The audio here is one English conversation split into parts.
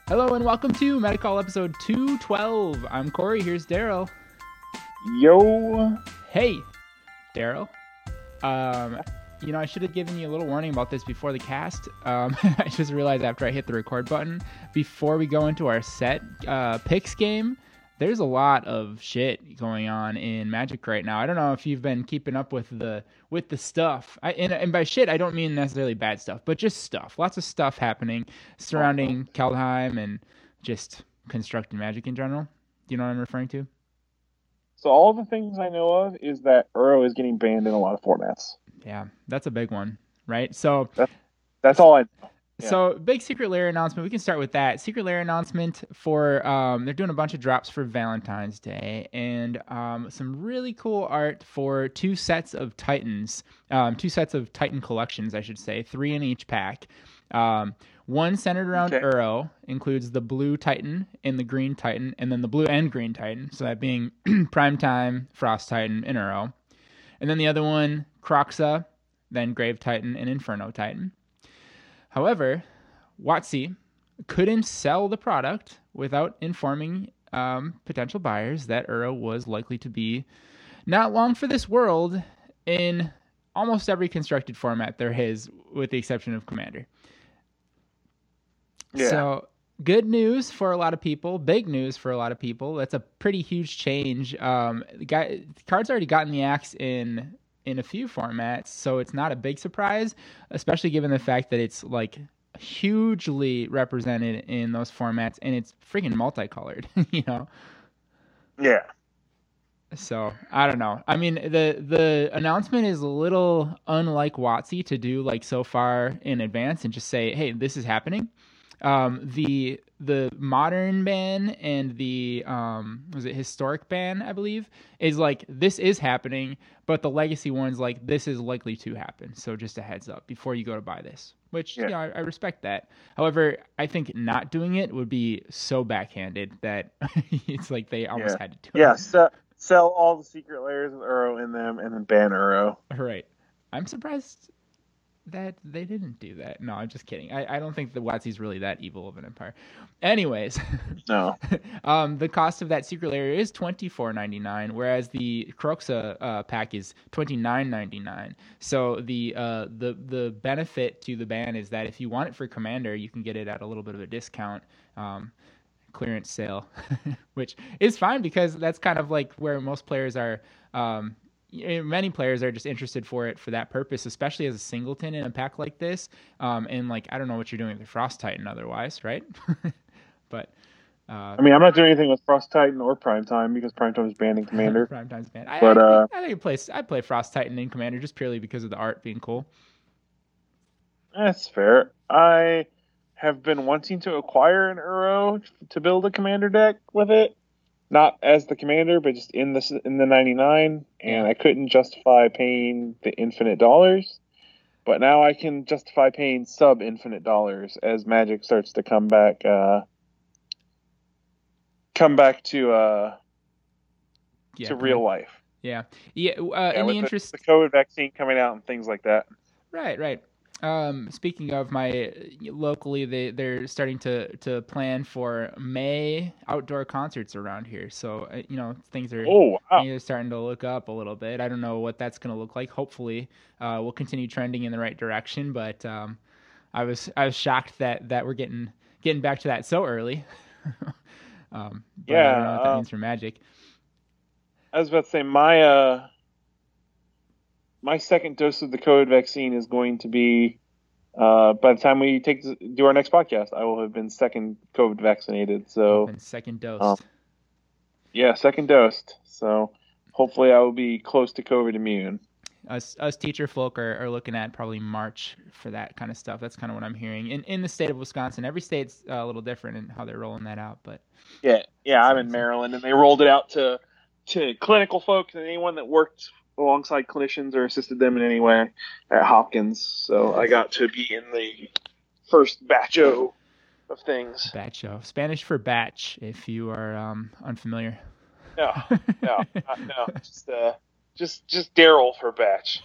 Hello and welcome to Medicall episode 212. I'm Corey. Here's Daryl. Yo. Hey, Daryl. I should have given you a little warning about this before the cast. I just realized after I hit the record button, before we go into our set picks game, there's a lot of shit going on in Magic right now. I don't know if you've been keeping up with the stuff. And by shit, I don't mean necessarily bad stuff, but just stuff. Lots of stuff happening surrounding Kaldheim and just constructing Magic in general. Do you know what I'm referring to? So all the things I know of is that Uro is getting banned in a lot of formats. Yeah, that's a big one, right? So that's all I know. Yeah. So big Secret Lair announcement. We can start with that. Secret Lair announcement for they're doing a bunch of drops for Valentine's Day and some really cool art for two sets of Titans, two sets of Titan collections, I should say, 3 in each pack. One centered around Uro, includes the blue Titan and the green Titan, and then the blue and green Titan. So that being Primetime, Frost Titan, and Uro. And then the other one, Kroxa, then Grave Titan and Inferno Titan. However, WotC couldn't sell the product without informing potential buyers that Uro was likely to be not long for this world in almost every constructed format there is, with the exception of Commander. Yeah. So good news for a lot of people, big news for a lot of people. That's a pretty huge change. The card's already gotten the axe in a few formats, so it's not a big surprise, especially given the fact that it's like hugely represented in those formats and it's freaking multicolored, you know? Yeah. So I don't know. I mean, the announcement is a little unlike WotC to do like so far in advance and just say, hey, this is happening. The modern ban and the historic ban, I believe, is like this is happening, but the legacy one's like this is likely to happen. So just a heads up before you go to buy this, which I respect that. However, I think not doing it would be so backhanded that it's like they almost had to do it. Yeah, sell all the secret layers with Uro in them and then ban Uro. Right. I'm surprised that they didn't do that. No, I'm just kidding. I don't think the WotC's really that evil of an empire. Anyways, no. The cost of that secret layer is $24.99, whereas the Kroxa pack is $29.99. So the benefit to the ban is that if you want it for Commander, you can get it at a little bit of a discount. Clearance sale, which is fine because that's kind of like where most players are. Many players are just interested for it for that purpose, especially as a singleton in a pack like this. And like, I don't know what you're doing with the Frost Titan otherwise, right? But I mean, I'm not doing anything with Frost Titan or Primetime because Primetime is banned in Commander. Primetime's banned. But I think I play Frost Titan in Commander just purely because of the art being cool. That's fair. I have been wanting to acquire an Uro to build a Commander deck with it. Not as the Commander, but just in the 99, and I couldn't justify paying the infinite dollars. But now I can justify paying sub-infinite dollars as Magic starts to come back to real life. Yeah. In the interest, the COVID vaccine coming out and things like that. Right. Speaking of locally, they're starting to plan for May outdoor concerts around here. So, things are starting to look up a little bit. I don't know what that's going to look like. Hopefully, we'll continue trending in the right direction. But I was shocked that we're getting back to that so early. But I don't know what that means for Magic. I was about to say my second dose of the COVID vaccine is going to be, by the time we do our next podcast, I will have been second COVID vaccinated. So second dosed. Second dosed. So hopefully I will be close to COVID immune. Us teacher folk are looking at probably March for that kind of stuff. That's kind of what I'm hearing. In the state of Wisconsin, every state's a little different in how they're rolling that out. But I'm in Maryland, and they rolled it out to clinical folks and anyone that worked alongside clinicians or assisted them in any way at Hopkins. So I got to be in the first batch-o of things. Batch-o. Spanish for batch, if you are unfamiliar. No. Just Daryl for batch.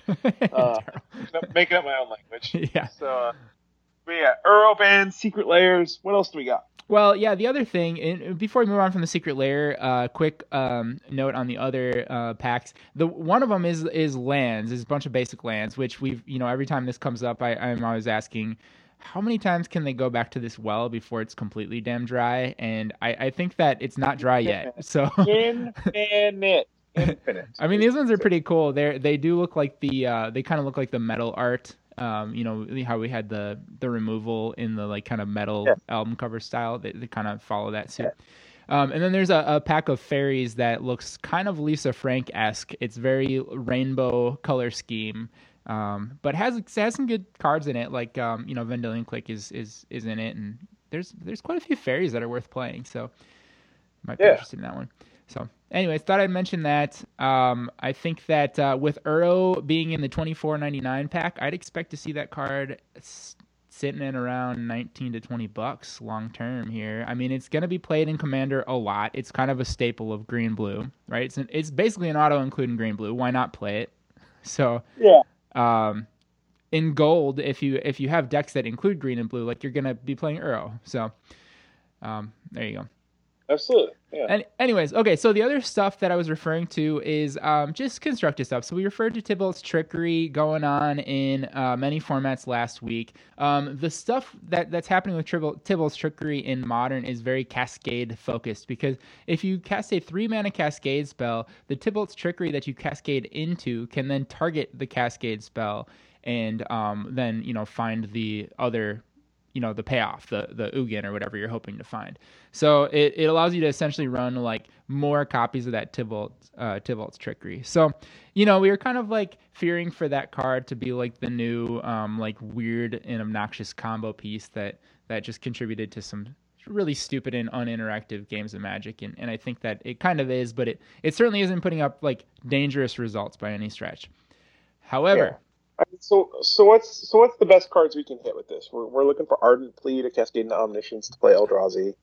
Making up my own language. Yeah. So, Uro band, secret layers. What else do we got? Well, yeah. The other thing, and before we move on from the secret lair, quick note on the other packs. The one of them is lands, is a bunch of basic lands, which we've every time this comes up, I'm always asking, how many times can they go back to this well before it's completely damn dry? And I think that it's not dry yet. So Infinite. I mean, these ones are pretty cool. They do look like they kind of look like the metal art. How we had the removal in the like kind of metal Yeah. album cover style. They kind of follow that suit. Yeah. And then there's a pack of fairies that looks kind of Lisa Frank-esque. It's very rainbow color scheme, but has some good cards in it. Like Vendilion Clique is in it, and there's quite a few fairies that are worth playing. So might be interested in that one. So, anyways, thought I'd mention that. I think that with Uro being in the $24.99 pack, I'd expect to see that card sitting at around $19 to $20 long term here. I mean, it's going to be played in Commander a lot. It's kind of a staple of green blue, right? It's basically an auto including green blue. Why not play it? So Yeah. In gold, if you have decks that include green and blue, like you're going to be playing Uro. So there you go. Absolutely. Yeah. And anyways, okay, so the other stuff that I was referring to is just constructed stuff. So we referred to Tybalt's Trickery going on in many formats last week. The stuff that's happening with Tybalt's Trickery in Modern is very Cascade focused, because if you cast a 3-mana Cascade spell, the Tybalt's Trickery that you cascade into can then target the Cascade spell and then find the other the payoff, the Ugin or whatever you're hoping to find. So it allows you to essentially run like more copies of that Tybalt's Trickery. So, we were kind of like fearing for that card to be like the new like weird and obnoxious combo piece that just contributed to some really stupid and uninteractive games of Magic. And I think that it kind of is, but it certainly isn't putting up like dangerous results by any stretch. However, Yeah. So what's the best cards we can hit with this? We're looking for Ardent Plead, a Cascade into Omniscience to play Eldrazi.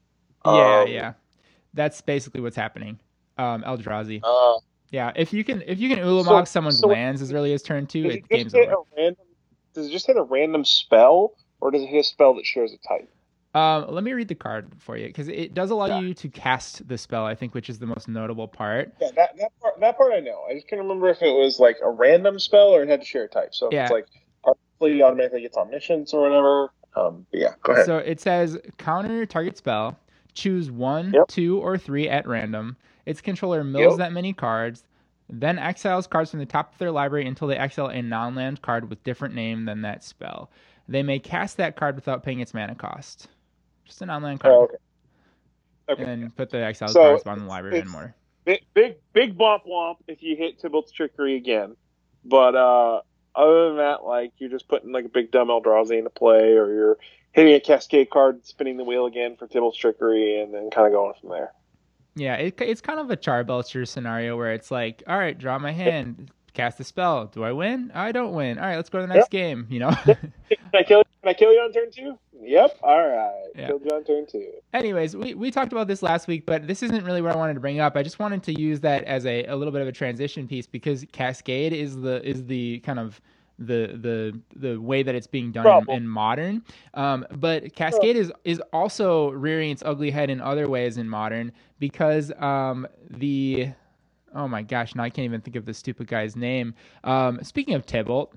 Yeah. That's basically what's happening. Eldrazi. Yeah, if you can Ulamog someone's lands as early as turn 2, game's over. Does it just hit a random spell, or does it hit a spell that shares a type? Let me read the card for you, because it does allow you to cast the spell, I think, which is the most notable part. Yeah, that part I know. I just can't remember if it was like a random spell or it had to share a type. So if it's like Ardent automatically gets Omniscience or whatever. But yeah, go ahead. So it says counter target spell, choose 1, 2, or 3 at random. Its controller mills that many cards, then exiles cards from the top of their library until they exile a non-land card with different name than that spell. They may cast that card without paying its mana cost. Just an online card. Okay. And then put the exiled cards on the library and more. Big bomp womp if you hit Tybalt's Trickery again. But other than that, like you're just putting like a big dumb Eldrazi into play, or you're hitting a Cascade card, spinning the wheel again for Tybalt's Trickery, and then kind of going from there. Yeah, it's kind of a Charbelcher scenario where it's like, all right, draw my hand, cast a spell. Do I win? I don't win. All right, let's go to the next game. Can I kill you on turn 2? Yep. All right. Yeah. Killed you on turn 2. Anyways, we talked about this last week, but this isn't really what I wanted to bring up. I just wanted to use that as a little bit of a transition piece, because Cascade is the kind of the way that it's being done in Modern. But Cascade is also rearing its ugly head in other ways in Modern, because oh my gosh, now I can't even think of the stupid guy's name. Speaking of Tybalt,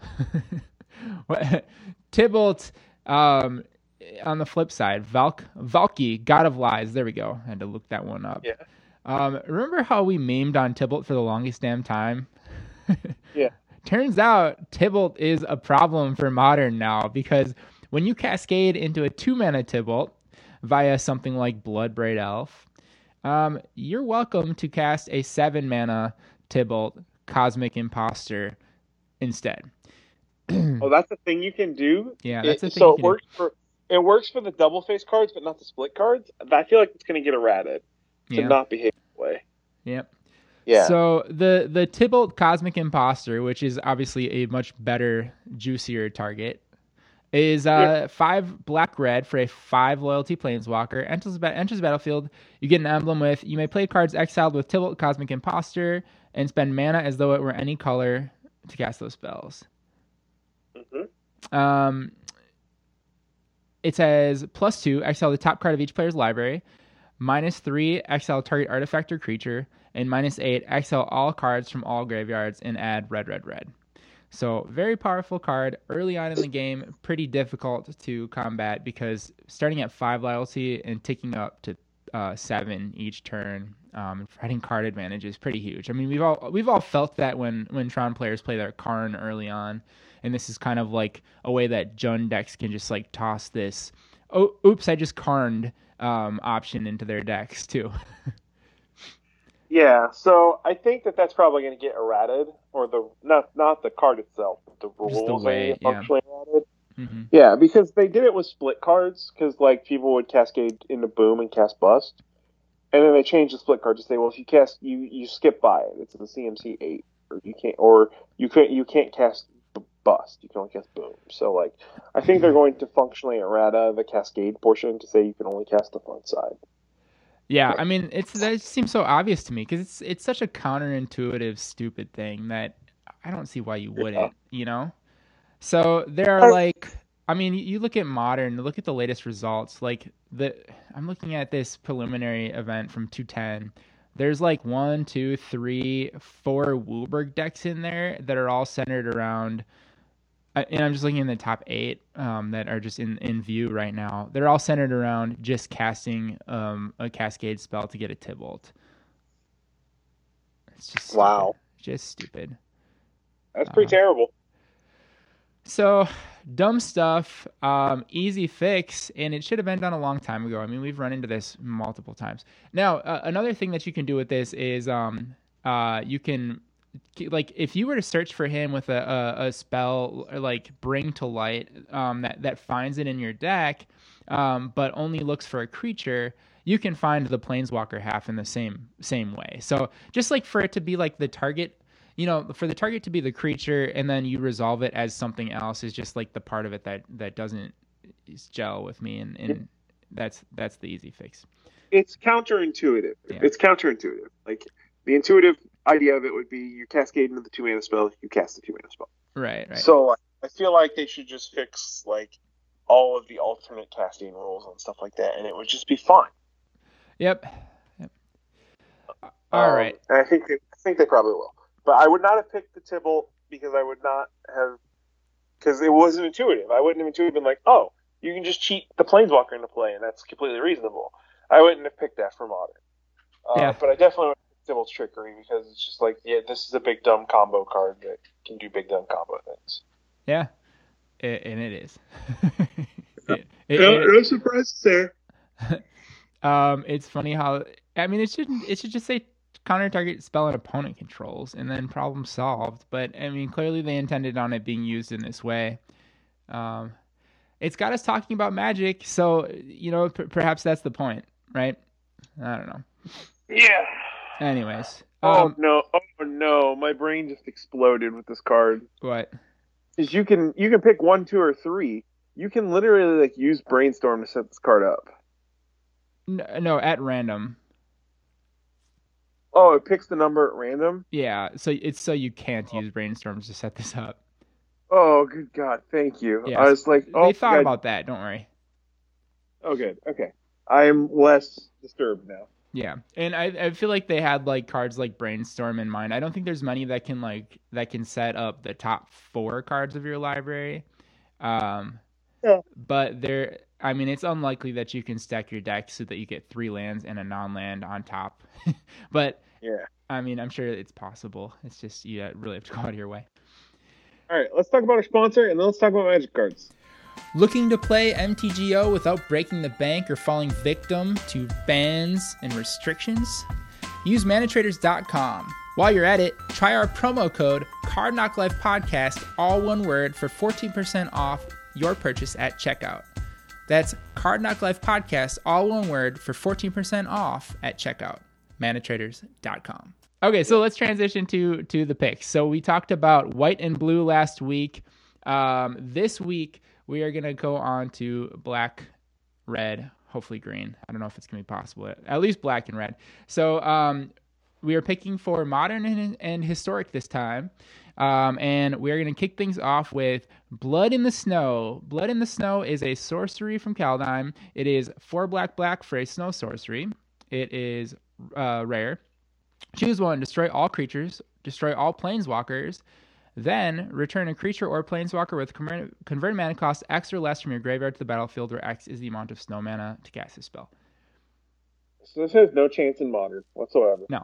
Tybalt, on the flip side, Valky, God of Lies. There we go. I had to look that one up. Yeah. Remember how we memed on Tybalt for the longest damn time? Yeah. Turns out Tybalt is a problem for Modern now, because when you cascade into a 2-mana Tybalt via something like Bloodbraid Elf, you're welcome to cast a 7-mana Tybalt Cosmic Imposter instead. Oh, that's a thing you can do? Yeah, that's a thing. So it works for the double face cards, but not the split cards? I feel like it's going to get errated to not behave that way. Yep. Yeah. So the Tybalt Cosmic Imposter, which is obviously a much better, juicier target, is 5 black-red for a 5 loyalty planeswalker. Enters the battlefield. You get an emblem with, you may play cards exiled with Tybalt Cosmic Imposter and spend mana as though it were any color to cast those spells. Mm-hmm. it says +2, exile the top card of each player's library, -3, exile target artifact or creature, and -8, exile all cards from all graveyards and add red, red, red. So very powerful card early on in the game, pretty difficult to combat because starting at 5 loyalty and ticking up to 7 each turn, fighting card advantage is pretty huge. I mean, we've all felt that when Tron players play their Karn early on, and this is kind of like a way that Jund decks can just like toss this, oh, oops, I just Karned option into their decks too. Yeah, so I think that's probably going to get errated, or not the card itself, but the rules Just the way, are functionally errated. Mm-hmm. Yeah, because they did it with split cards, because like people would cascade into Boom and cast Bust, and then they changed the split card to say, well, if you cast, you skip by it. It's a CMC 8, or you can't cast Bust. You can only cast Boom. So like, I think they're going to functionally errata the cascade portion to say you can only cast the front side. Yeah, I mean, that seems so obvious to me because it's such a counterintuitive, stupid thing that I don't see why you wouldn't, you know? So there are like, I mean, you look at Modern, look at the latest results. Like I'm looking at this preliminary event from 210. There's like 1, 2, 3, 4 Wooburg decks in there that are all centered around. And I'm just looking in the top 8 that are just in view right now. They're all centered around just casting a Cascade spell to get a Tibalt. It's just stupid. Wow. Just stupid. That's pretty terrible. So, dumb stuff, easy fix, and it should have been done a long time ago. I mean, we've run into this multiple times. Now, another thing that you can do with this is you can... like if you were to search for him with a spell like Bring to Light that finds it in your deck, but only looks for a creature, you can find the Planeswalker half in the same way. So just like for it to be like the target, for the target to be the creature and then you resolve it as something else is just like the part of it that doesn't gel with me, and that's the easy fix. It's counterintuitive. Yeah. It's counterintuitive. Like the intuitive idea of it would be you cascade into the 2-mana spell, you cast the 2-mana spell. Right. So I feel like they should just fix like all of the alternate casting rules and stuff like that, and it would just be fine. Yep. All right. And I think they probably will. But I would not have picked the Tibble because I would not have, because it wasn't intuitive. I wouldn't have intuitively been like, oh, you can just cheat the Planeswalker into play, and that's completely reasonable. I wouldn't have picked that for Modern. But I definitely would have picked Tibble's Trickery because it's just like, yeah, this is a big dumb combo card that can do big dumb combo things. Yeah, and it is. No surprises there. It's funny how, I mean, it should just say counter target spell an opponent controls and then problem solved. But I mean, clearly they intended on it being used in this way. It's got us talking about Magic, so perhaps that's the point, right? I don't know. Yeah. Anyways. Oh no! My brain just exploded with this card. What? Is you can pick 1, 2, or 3. You can literally like use Brainstorm to set this card up. No, at random. Oh, it picks the number at random? Yeah, so you can't use Brainstorms to set this up. Oh, good God, thank you. Yeah, I was like, they thought about that, don't worry. Oh, good, okay. I'm less disturbed now. Yeah, and I feel like they had like cards like Brainstorm in mind. I don't think there's many that can set up the top 4 cards of your library. Yeah. But it's unlikely that you can stack your deck so that you get 3 lands and a non-land on top. But yeah, I mean, I'm sure it's possible. It's just you really have to go out of your way. All right, let's talk about our sponsor and then let's talk about Magic cards. Looking to play MTGO without breaking the bank or falling victim to bans and restrictions? Use manatraders.com. While you're at it, try our promo code CardKnockLifePodcast, all one word, for 14% off your purchase at checkout. That's CardKnockLifePodcast, all one word, for 14% off at checkout. manatraders.com. Okay, so let's transition to the picks. So we talked about white and blue last week. This week, we are going to go on to black, red, hopefully green. I don't know if it's going to be possible. At least black and red. So we are picking for modern and historic this time. And we're going to kick things off with Blood in the Snow. Blood in the Snow is a sorcery from Kaldheim. It is 4 black for a snow sorcery. It is rare. Choose one, destroy all creatures, destroy all planeswalkers, then return a creature or planeswalker with converted mana cost X or less from your graveyard to the battlefield, where X is the amount of snow mana to cast this spell. So this has no chance in modern whatsoever. No.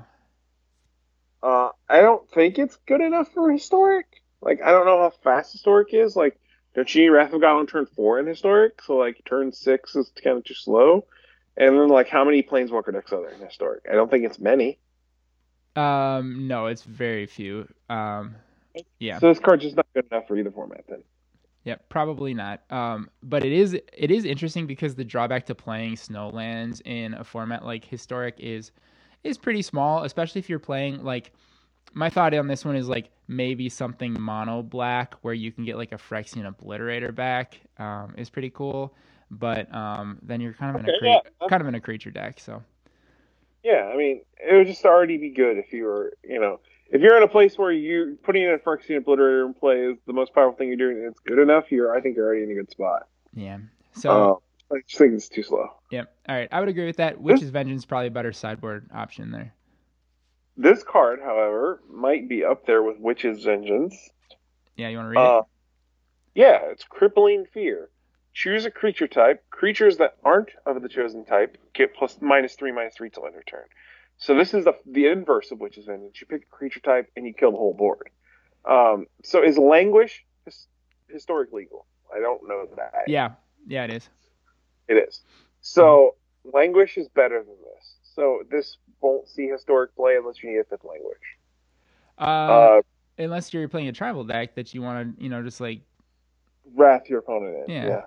I don't think it's good enough for historic. Like, I don't know how fast historic is. Like, don't you need Wrath of God on turn 4 in historic? So, like, turn 6 is kind of too slow. And then, like, how many planeswalker decks are there in historic? I don't think it's many. No, it's very few. Yeah. So this card's just not good enough for either format then. Yeah, probably not. But it is interesting because the drawback to playing Snowlands in a format like historic is pretty small, especially if you're playing, like, my thought on this one is, like, maybe something mono black where you can get, like, a Phyrexian Obliterator back is pretty cool. But then you're kind of in a creature deck, so. Yeah, I mean, it would just already be good if you were, if you're in a place where you're putting in a Phyrexian Obliterator in play is the most powerful thing you're doing and it's good enough, I think you're already in a good spot. Yeah. So I just think it's too slow. Yep. All right. I would agree with that. Witch's Vengeance is probably a better sideboard option there. This card, however, might be up there with Witch's Vengeance. Yeah, you want to read it? Yeah, it's Crippling Fear. Choose a creature type. Creatures that aren't of the chosen type get -3/-3 till end of turn. So this is the inverse of Witch's Vengeance. You pick a creature type and you kill the whole board. So is Languish historic legal? I don't know that. Yeah, it is. It is. So Languish is better than this. So this won't see historic play unless you need a 5th Languish. Unless you're playing a tribal deck that you want to, just like wrath your opponent in.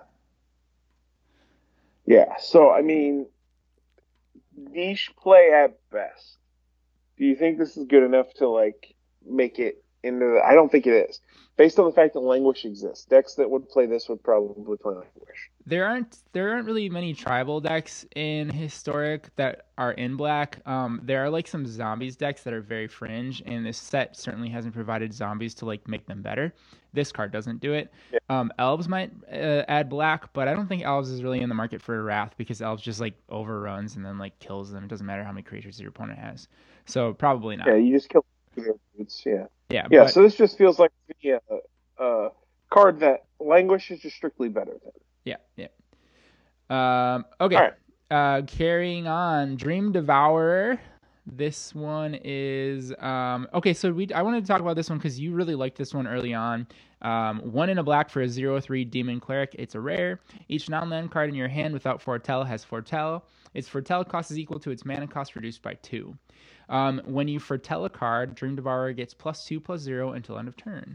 Yeah. So I mean, niche play at best. Do you think this is good enough to, like, make it into the... I don't think it is. Based on the fact that Languish exists, decks that would play this would probably play Languish. There aren't really many tribal decks in historic that are in black. There are, like, some zombies decks that are very fringe, and this set certainly hasn't provided zombies to, like, make them better. This card doesn't do it. Yeah. Elves might add black, but I don't think Elves is really in the market for Wrath because Elves just, like, overruns and then, like, kills them. It doesn't matter how many creatures your opponent has. So probably not. Yeah, you just kill their roots. Yeah. Yeah. So this just feels like a card that Languish is just strictly better than. Yeah. Okay. All right. Carrying on, Dream Devourer. This one is okay. So I wanted to talk about this one because you really liked this one early on. 1 in a black for a 0/3 Demon Cleric. It's a rare. Each non-land card in your hand without Foretell has Foretell. Its Foretell cost is equal to its mana cost reduced by 2. When you Foretell a card, Dream Devourer gets +2/+0 until end of turn.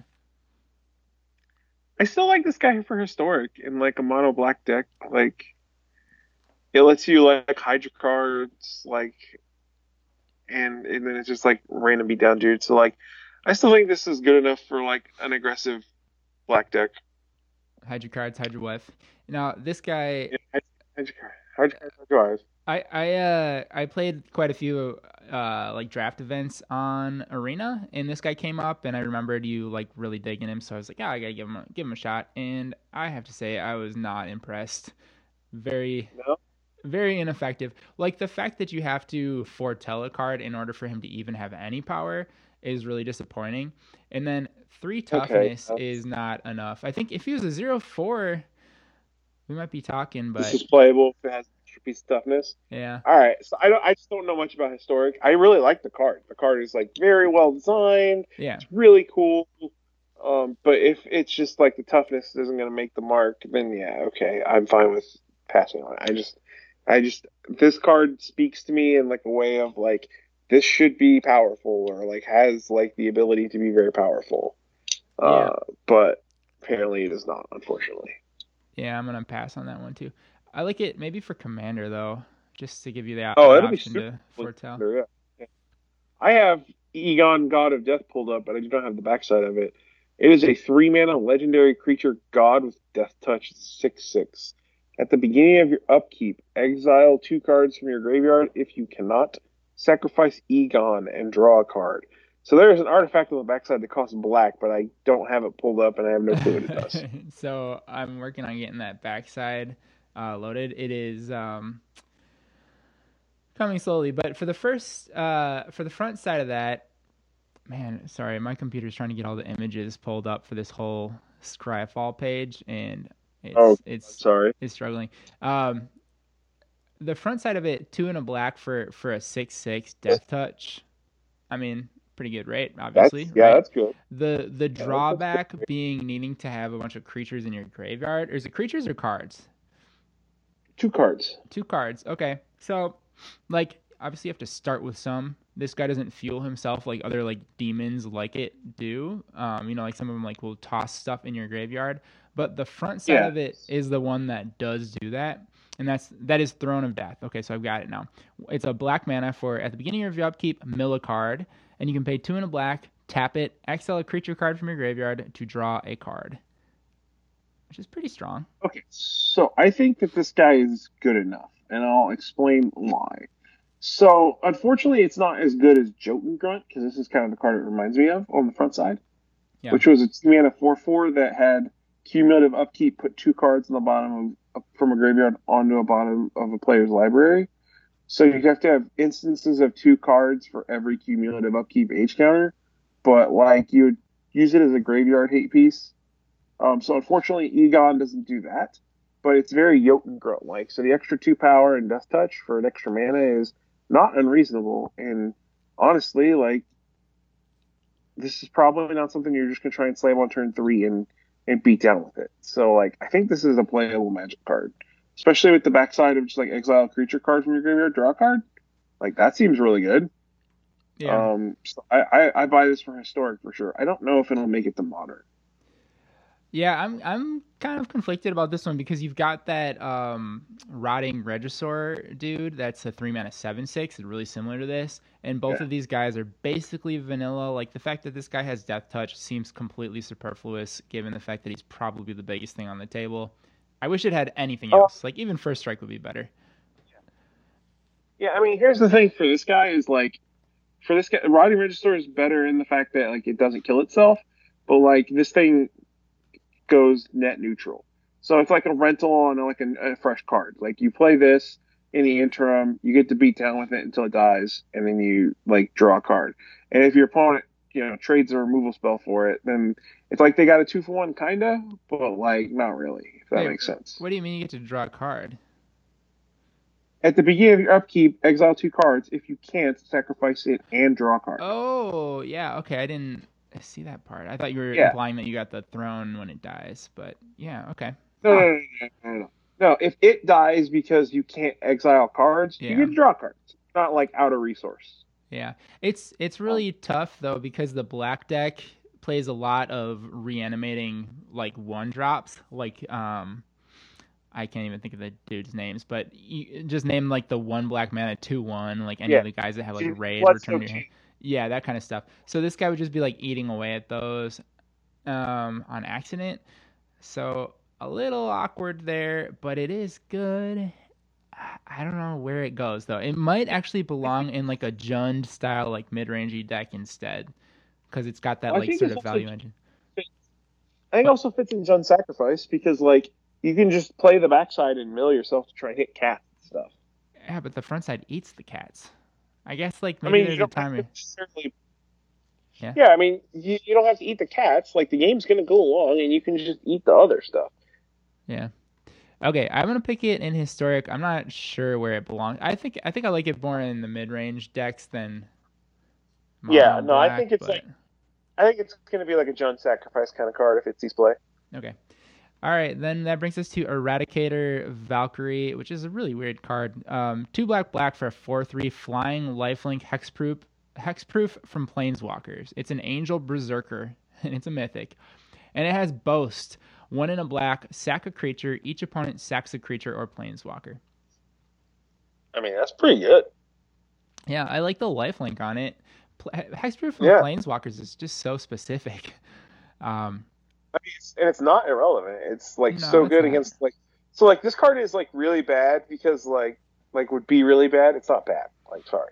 I still like this guy for historic in, like, a mono black deck. Like, it lets you, like, hide your cards, like, and then it's just, like, random beatdown dude. So, like, I still think this is good enough for, like, an aggressive black deck. Hide your cards, hide your wife. Now this guy. Yeah, hide your cards, hide your wife. I played quite a few like draft events on Arena, and this guy came up, and I remembered you, like, really digging him, so I was like, I gotta give him a shot, and I have to say I was not impressed. Very ineffective. Like, the fact that you have to foretell a card in order for him to even have any power is really disappointing. And then 3 toughness is not enough. I think if he was a 0/4, we might be talking, but this is playable if it has a piece of toughness. Yeah. All right. So I just don't know much about historic. I really like the card. The card is, like, very well designed. Yeah. It's really cool. But if it's just, like, the toughness isn't going to make the mark, then yeah, okay, I'm fine with passing on it. I just this card speaks to me in, like, a way of, like, this should be powerful, or, like, has, like, the ability to be very powerful. But apparently it is not, unfortunately. Yeah, I'm gonna pass on that one too. I like it maybe for Commander though, just to give you the option to foretell. Yeah. I have Egon, God of Death, pulled up, but I do not have the backside of it. It is a 3-mana legendary creature god with Death Touch, 6/6. At the beginning of your upkeep, exile 2 cards from your graveyard. If you cannot, sacrifice Egon, and draw a card. So there's an artifact on the backside that costs black, but I don't have it pulled up, and I have no clue what it does. So I'm working on getting that backside loaded. It is coming slowly, but for the front side of that, man, sorry, my computer's trying to get all the images pulled up for this whole Scryfall page, and Sorry. it's struggling. The front side of it, 2 and a black for a 6/6 Death Touch. I mean, pretty good, right? Obviously, right? That's good. The drawback being needing to have a bunch of creatures in your graveyard. Or is it creatures or cards? 2 cards. 2 cards. Okay, so like obviously you have to start with some. This guy doesn't fuel himself like other like demons like it do. Like some of them like will toss stuff in your graveyard, but the front side of it is the one that does do that. And that is Throne of Death. Okay, so I've got it now. It's a black mana for at the beginning of your upkeep, mill a card, and you can pay 2 and a black, tap it, exile a creature card from your graveyard to draw a card, which is pretty strong. Okay, so I think that this guy is good enough, and I'll explain why. So, unfortunately, it's not as good as Jotun Grunt, because this is kind of the card it reminds me of on the front side, which was a 2-mana 4/4 that had cumulative upkeep, put 2 cards on the bottom from a graveyard onto a bottom of a player's library. So you have to have instances of 2 cards for every cumulative upkeep H counter, but like you would use it as a graveyard hate piece. So unfortunately, Egon doesn't do that, but it's very Jotun Grunt like. So the extra 2 power and Death Touch for an extra mana is not unreasonable. And honestly, like, this is probably not something you're just gonna try and slam on turn 3 and beat down with it. So, like, I think this is a playable Magic card, especially with the backside of just like exile a creature card from your graveyard, draw a card. Like, that seems really good. Yeah. So I buy this for Historic for sure. I don't know if it'll make it to Modern. Yeah, I'm kind of conflicted about this one because you've got that Rotting Regisaur dude that's a 3-mana 7/6. It's really similar to this. And both of these guys are basically vanilla. Like, the fact that this guy has Death Touch seems completely superfluous given the fact that he's probably the biggest thing on the table. I wish it had anything else. Like, even First Strike would be better. Yeah, I mean, here's the thing for this guy is, like, for this guy, Rotting Regisaur is better in the fact that, like, it doesn't kill itself. But, like, this thing goes net neutral. So it's like a rental on like a fresh card. Like, you play this in the interim, you get to beat down with it until it dies, and then you like draw a card. And if your opponent, trades a removal spell for it, then it's like they got a 2-for-1 kinda, but like not really, if that makes sense. What do you mean you get to draw a card? At the beginning of your upkeep, exile 2 cards. If you can't, sacrifice it and draw a card. Oh, yeah, okay, I didn't see that part. I thought you were implying that you got the throne when it dies, but yeah, okay. No, if it dies because you can't exile cards, you get to draw cards. It's not like out of resource. Yeah. It's really tough though, because the black deck plays a lot of reanimating like 1-drops. Like I can't even think of the dude's names, but you just name like the 1 black mana 2/1, like any of the guys that have like raid, return your hand. Yeah, that kind of stuff. So this guy would just be like eating away at those on accident. So a little awkward there, but it is good. I don't know where it goes though. It might actually belong in like a Jund style like mid-rangey deck instead, because it's got that like sort of value engine. I think it also fits in Jund Sacrifice because like you can just play the backside and mill yourself to try and hit cats and stuff. Yeah, but the front side eats the cats. I guess like maybe there's a timer. Yeah, I mean you don't have to eat the cats. Like, the game's gonna go along and you can just eat the other stuff. Yeah. Okay, I'm gonna pick it in Historic. I'm not sure where it belongs. I think I like it more in the mid-range decks than. I think it's gonna be like a Jund Sacrifice kind of card if it sees play. Okay. All right, then that brings us to Eradicator Valkyrie, which is a really weird card. 2 black for a 4/3 flying lifelink hexproof from Planeswalkers. It's an Angel Berserker, and it's a mythic. And it has Boast. 1 in a black, sack a creature. Each opponent sacks a creature or Planeswalker. I mean, that's pretty good. Yeah, I like the lifelink on it. Hexproof from Planeswalkers is just so specific. And it's not irrelevant. It's like so good against like. So like this card is like really bad because like would be really bad. It's not bad. Like, sorry.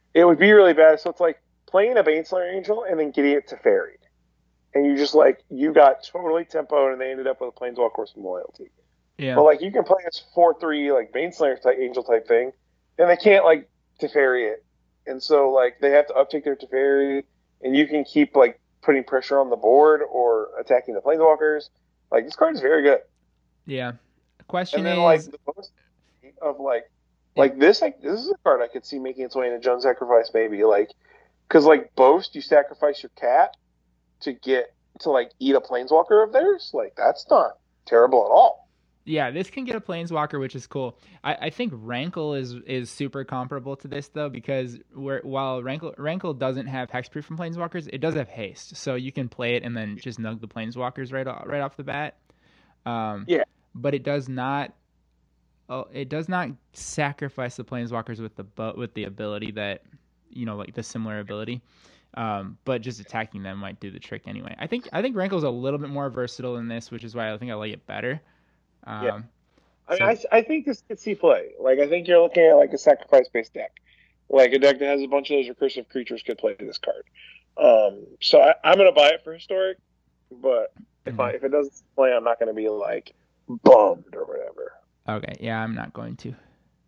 It would be really bad. So it's like playing a Baneslayer Angel and then getting it to Fairy. And you just like, you got totally tempoed and they ended up with a Planeswalker with some loyalty. Yeah. But like, you can play this 4/3 like Baneslayer type Angel type thing, and they can't like Teferi it. And so like, they have to uptake their Teferi, and you can keep like putting pressure on the board or attacking the Planeswalkers. Like, this card is very good. Yeah. The question And then is, like, the most of like this is a card I could see making its way into Jund Sacrifice maybe, like, because like Boast, you sacrifice your cat to get to like eat a Planeswalker of theirs. Like, that's not terrible at all. yeah, this can get a Planeswalker, which is cool. I think Rankle is super comparable to this though, because while Rankle doesn't have hexproof from Planeswalkers, it does have haste, so you can play it and then just nug the Planeswalkers right off the bat. Yeah. But it does not. Oh, it does not sacrifice the Planeswalkers with the ability that, like the similar ability. But just attacking them might do the trick anyway. I think Rankle's a little bit more versatile than this, which is why I think I like it better. Yeah. I think this could see play. Like, I think you're looking at like a sacrifice-based deck. Like, a deck that has a bunch of those recursive creatures could play this card. So I'm going to buy it for Historic, but if it doesn't play, I'm not going to be like bummed or whatever. Okay, yeah, I'm not going to.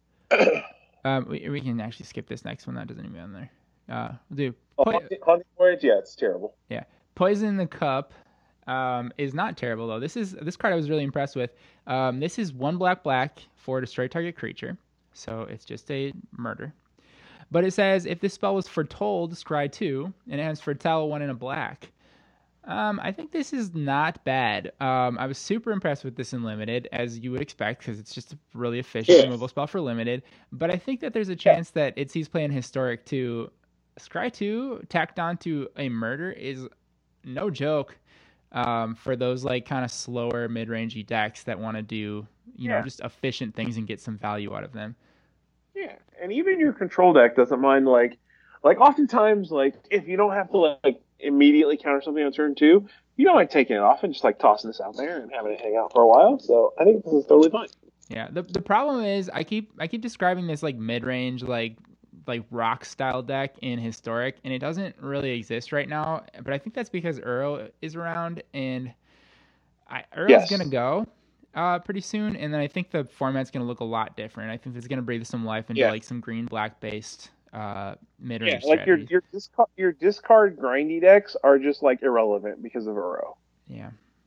We can actually skip this next one. That doesn't even be on there. We'll do Haunting Voyage, yeah, it's terrible. Yeah, Poison in the Cup is not terrible though. This card I was really impressed with. This is 1 black for destroy target creature, so it's just a murder. But it says if this spell was foretold, scry 2, and it has foretell 1 in a black. I think this is not bad. I was super impressed with this in Limited, as you would expect, because it's just a really efficient removal spell for Limited. But I think that there's a chance that it sees play in Historic too. Scry 2 tacked onto a murder is no joke for those like kind of slower mid-rangey decks that want to do, just efficient things and get some value out of them. Yeah, and even your control deck doesn't mind like oftentimes like if you don't have to like immediately counter something on turn 2, you don't mind taking it off and just like tossing this out there and having it hang out for a while. So I think this is totally fine. Yeah, the problem is I keep describing this like mid-range like rock style deck in Historic, and it doesn't really exist right now. But I think that's because Uro is around, and Uro's gonna go pretty soon, and then I think the format's gonna look a lot different. I think it's gonna breathe some life into like some green black based mid-range. Yeah, like your discard grindy decks are just like irrelevant because of Uro. Yeah,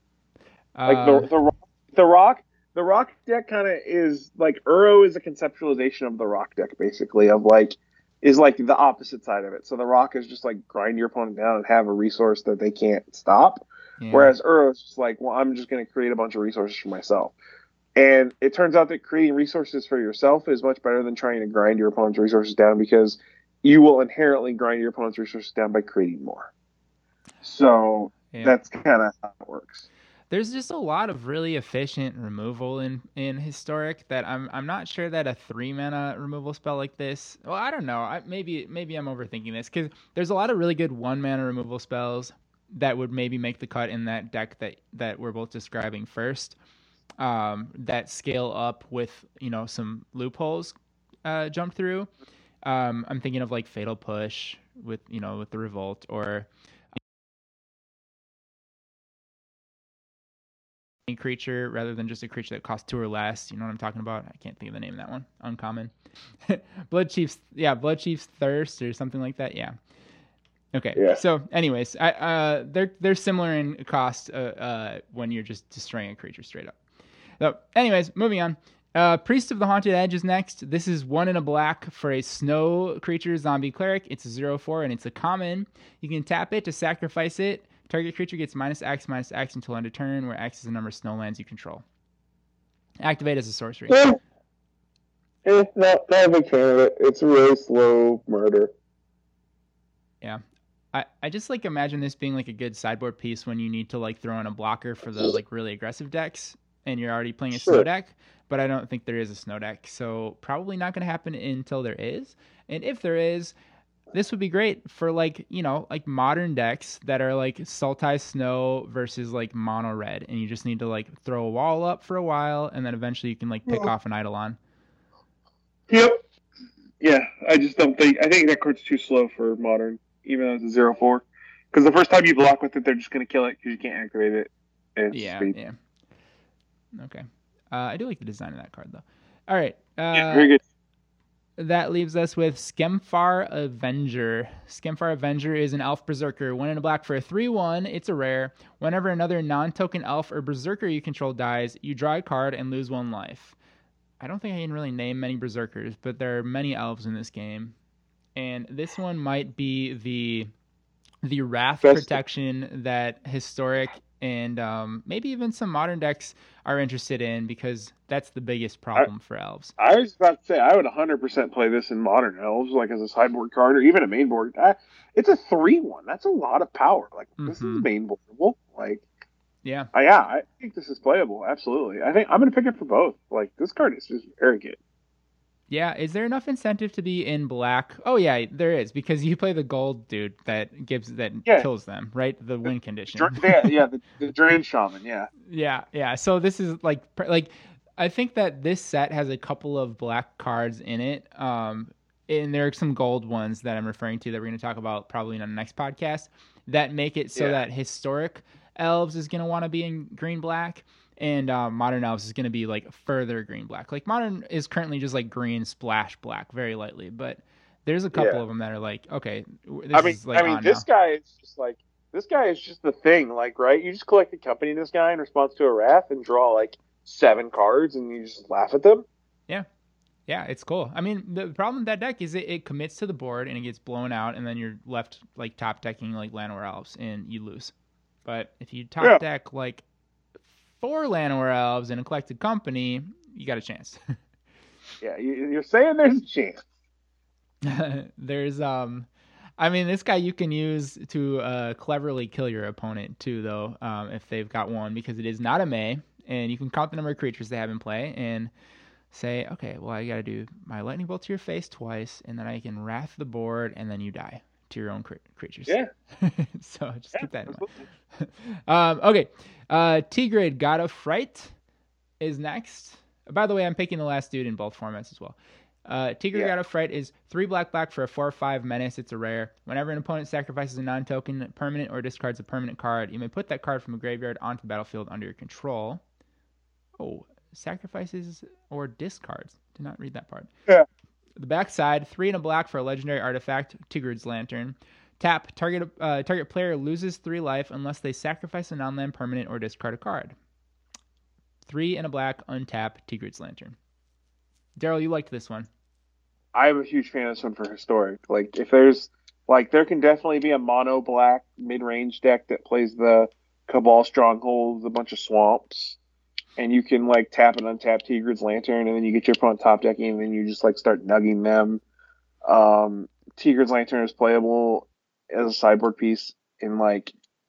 like the rock deck kind of is like Uro is a conceptualization of the rock deck basically of like is like the opposite side of it. So the rock is just like grind your opponent down and have a resource that they can't stop. Yeah. Whereas Uro is just like, well, I'm just going to create a bunch of resources for myself. And it turns out that creating resources for yourself is much better than trying to grind your opponent's resources down, because you will inherently grind your opponent's resources down by creating more. So that's kind of how it works. There's just a lot of really efficient removal in Historic that I'm not sure that a 3-mana removal spell like this. Well, I don't know. Maybe I'm overthinking this, because there's a lot of really good 1-mana removal spells that would maybe make the cut in that deck that we're both describing first. That scale up with some loopholes jumped through. I'm thinking of like Fatal Push with the Revolt, or a creature rather than just a creature that costs 2 or less. You know what I'm talking about? I can't think of the name of that one. Uncommon. Bloodchief's Thirst or something like that. Yeah. Okay. Yeah. So anyways, they're similar in cost when you're just destroying a creature straight up. So anyways, moving on. Priest of the Haunted Edge is next. This is 1 in a black for a snow creature zombie cleric. It's a 0/4 and it's a common. You can tap it to sacrifice it. Target creature gets -X until end of turn, where X is the number of snowlands you control. Activate as a sorcery. It's not a big fan of it. It's a really slow murder. Yeah. I just like imagine this being like a good sideboard piece when you need to like throw in a blocker for the like really aggressive decks and you're already playing a snow deck, but I don't think there is a snow deck. So probably not going to happen until there is. And if there is, this would be great for like, like modern decks that are like Sultai Snow versus like mono red. And you just need to like throw a wall up for a while. And then eventually you can like pick off an Eidolon. Yep. Yeah, I just don't think. I think that card's too slow for modern, even though it's a 0/4. Because the first time you block with it, they're just going to kill it because you can't activate it. And it's Yeah, speed. yeah. Okay. I do like the design of that card, though. All right. Yeah, very good. That leaves us with Skemfar Avenger. Skemfar Avenger is an elf berserker. 1 in a black for a 3/1. It's a rare. Whenever another non-token elf or berserker you control dies, you draw a card and lose 1 life. I don't think I can really name many berserkers, but there are many elves in this game. And this one might be the wrath protection that historic and maybe even some modern decks are interested in, because that's the biggest problem for elves. I was about to say I would 100% play this in modern elves, like as a sideboard card or even a main board. It's a 3/1. That's a lot of power. Like this is main boardable. Like yeah, I think this is playable. Absolutely. I think I'm going to pick it for both. Like this card is just very good. Yeah, is there enough incentive to be in black? Oh yeah, there is, because you play the gold dude that kills them, right? The win condition. The Drain Shaman, yeah. Yeah. So this is like I think that this set has a couple of black cards in it. And there are some gold ones that I'm referring to that we're going to talk about probably in the next podcast that make it so that historic elves is going to want to be in green black. And modern elves is going to be like further green black. Like modern is currently just like green splash black very lightly, but there's a couple of them that are like, okay, this guy is just the thing, like, right? You just collect the company this guy in response to a wrath and draw like 7 cards and you just laugh at them. Yeah, it's cool. I mean, the problem with that deck is it commits to the board and it gets blown out, and then you're left like top decking like Llanowar Elves and you lose. But if you top deck like 4 Llanowar Elves and a collected company, you got a chance. Yeah, you're saying there's a chance. There's I mean, this guy you can use to cleverly kill your opponent too, though, if they've got one, because it is not a May, and you can count the number of creatures they have in play and say, okay, well, I got to do my lightning bolt to your face twice, and then I can wrath the board, and then you die to your own creatures. Yeah. So just keep that in mind. Okay. Tigrid, God of Fright is next. By the way, I'm picking the last dude in both formats as well. Tigrid, God of Fright is 3 black for a 4/5 menace. It's a rare. Whenever an opponent sacrifices a non-token permanent or discards a permanent card, you may put that card from a graveyard onto the battlefield under your control. Oh, sacrifices or discards. Did not read that part. Yeah. The backside, 3 and a black for a legendary artifact, Tigrid's Lantern. Tap, target player loses 3 life unless they sacrifice a non-land permanent or discard a card. 3 and a black, untap, Tigrid's Lantern. Daryl, you liked this one. I'm a huge fan of this one for historic. Like, if there's, like, there can definitely be a mono black mid-range deck that plays the Cabal Stronghold, a bunch of swamps, and you can, like, tap and untap Tigrid's Lantern, and then you get your opponent top decking, and then you just, like, start nugging them. Tigrid's Lantern is playable as a sideboard piece in, like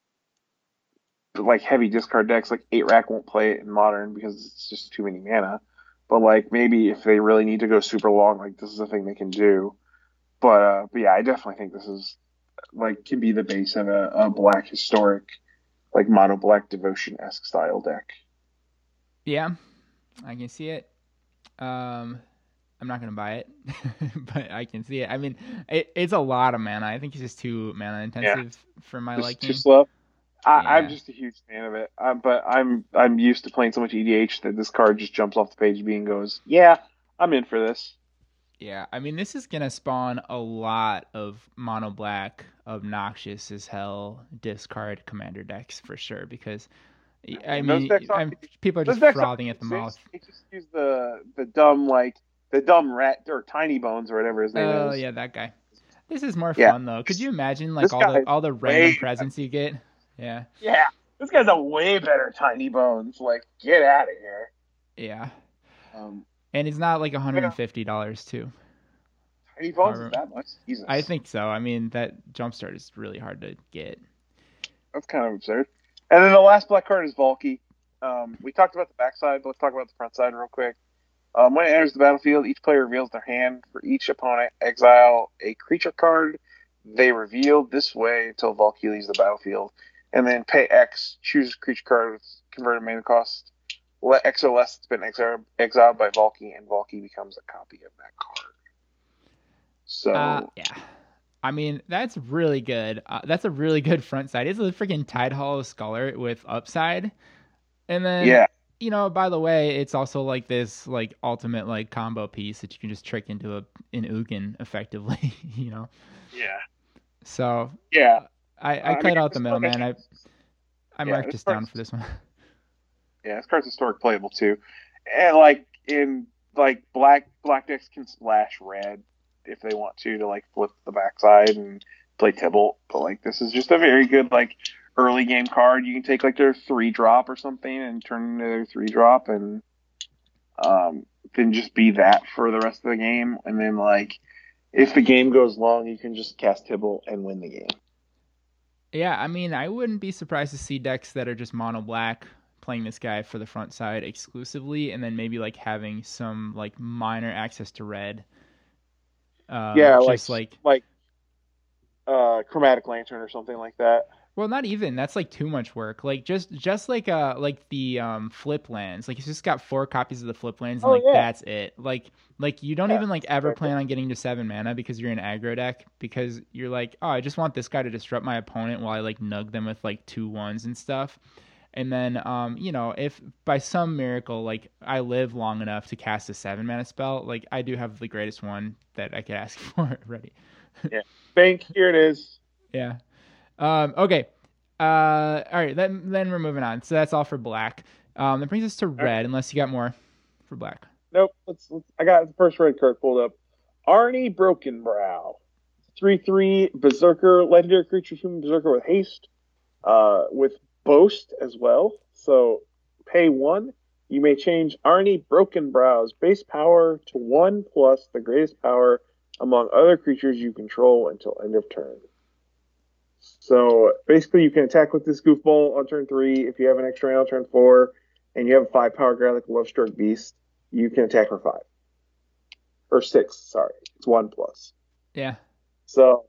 heavy discard decks. Like 8-Rack won't play it in modern because it's just too many mana. But, like, maybe if they really need to go super long, like, this is a thing they can do. But yeah, I definitely think this is, like, can be the base of a black historic, like, mono black devotion-esque style deck. Yeah, I can see it. I'm not going to buy it, but I can see it. I mean, it's a lot of mana. I think it's just too mana intensive for my liking. Too slow. I'm just a huge fan of it. But I'm used to playing so much EDH that this card just jumps off the page to me and goes, yeah, I'm in for this. Yeah, I mean, this is going to spawn a lot of mono black, obnoxious as hell discard commander decks for sure, because I mean, people are just frothing at the mouth. They just use the dumb rat or Tiny Bones or whatever his name is. Oh yeah, that guy. This is more fun though. Could you imagine like all the random presents you get? Yeah. Yeah. This guy's a way better Tiny Bones. Like, get out of here. Yeah. And it's not like $150 too. Tiny Bones is that much? Jesus. I think so. I mean, that Jumpstart is really hard to get. That's kind of absurd. And then the last black card is Valki. We talked about the backside, but let's talk about the front side real quick. When it enters the battlefield, each player reveals their hand. For each opponent, exile a creature card they revealed this way until Valki leaves the battlefield. And then pay X, choose a creature card with converted mana cost. Let X or less that's been exiled by Valki, and Valki becomes a copy of that card. So Yeah. I mean, that's really good. That's a really good front side. It's a freaking Tide Hollow Scholar with upside. And then, yeah, by the way, it's also like this like ultimate like combo piece that you can just trick into an Ugin effectively, yeah, So yeah. I I mean, cut out the this, middle, like I man. said, I yeah, marked this down for this one. this card's historic playable too, and like in like black decks can splash red if they want to like flip the backside and play Tibble, but like this is just a very good like early game card. You can take like their 3-drop or something and turn into their 3-drop and then just be that for the rest of the game, and then like if the game goes long, you can just cast Tibble and win the game. Yeah, I mean, I wouldn't be surprised to see decks that are just mono black playing this guy for the front side exclusively, and then maybe like having some like minor access to red. Yeah, Just like Chromatic Lantern or something like that. well, not even. That's like too much work. Like just like the flip lands. Like it's just got 4 copies of the flip lands, and Oh like yeah, that's it. Like you don't yeah, even like ever exactly. plan on getting to 7 mana because you're an aggro deck, because you're like, oh, I just want this guy to disrupt my opponent while I like nug them with like 2/1s and stuff. And then if by some miracle like I live long enough to cast a 7 mana spell, like I do have the greatest one that I could ask for ready. Yeah, bank here it is. Yeah. Okay. All right. Then we're moving on. So that's all for black. That brings us to All right. red, unless you got more for black. Nope. I got the first red card pulled up. Arnie Brokenbrow, 3/3 Berserker, legendary creature, human Berserker with haste, with boast as well. So pay 1. You may change Arnie Brokenbrow's base power to 1 plus the greatest power among other creatures you control until end of turn. So basically, you can attack with this goofball on turn 3. If you have an extra mana on turn 4, and you have a 5-power guy like Lovestroke Beast, you can attack for 5 or 6. Sorry, it's 1 plus. Yeah. So